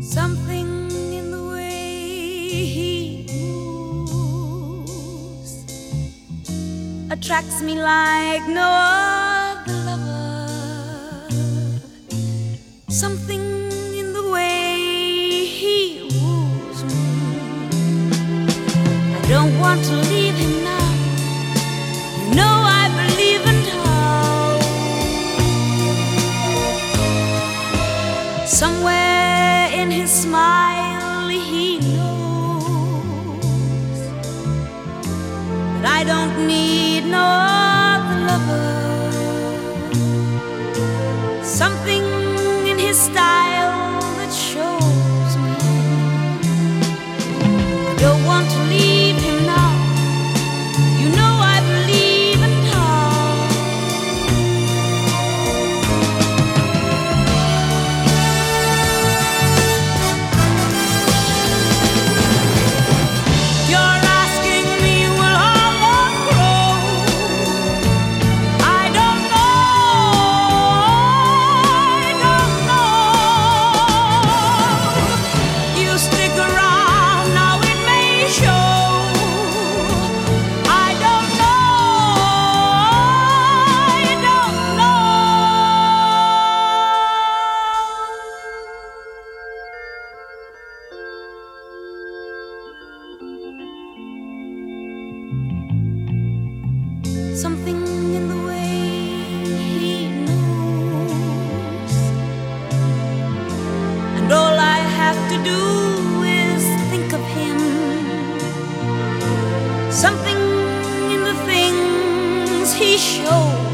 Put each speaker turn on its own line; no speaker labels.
Something in the way he moves attracts me like no other lover. Something in the way he woos me. I don't want to leave him now. You know I believe in love. Somewhere in his smile he knows that I don't need no other lover. Something in his style that shows me I don't want to leave him now. You know I believe in love. You're asking me, will our love grow? I don't know. You stick around, now it may show. I don't know. Something in the way he knows, and all I have to do is think of him. Something in the things he shows